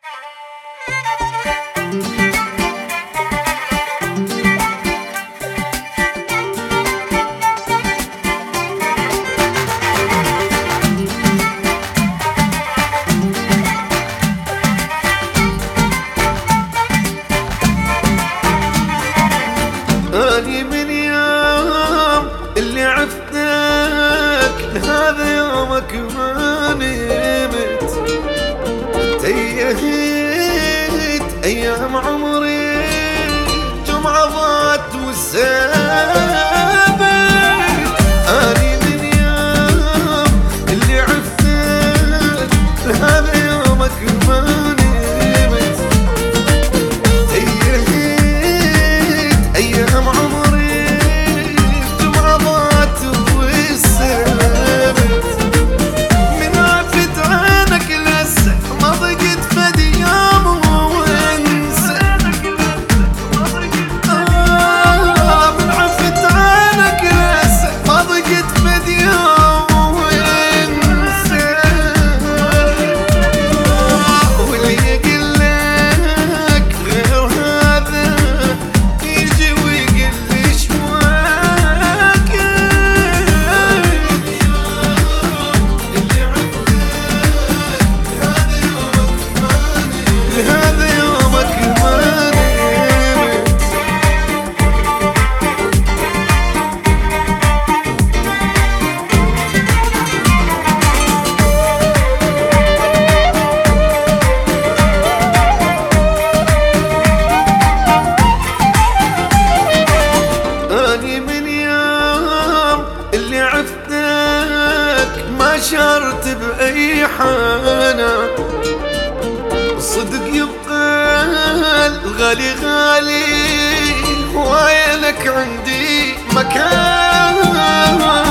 اني من يوم اللي عفتك لهذا يومك ما نمت، تيهت ايام عمري جمعة ضاعت والسابت. اني من يوم اللي عفتك لهذا يومك ما نمت، تيهت ايام عمري جمعة ضاعت والسابت. من عفت عنك لسه ما ضقت فد يوم وانسى، من عفت عنك لسه ما ضقت فد يوم وانسى. واللي يقول لك غير هذا يجي ويقول لي شواك. لهذا يومك ما نمت. اني من يوم اللي عفتك ما شعرت بأي حانة، صدق يبقى الغالي غالي وينك عندي مكان.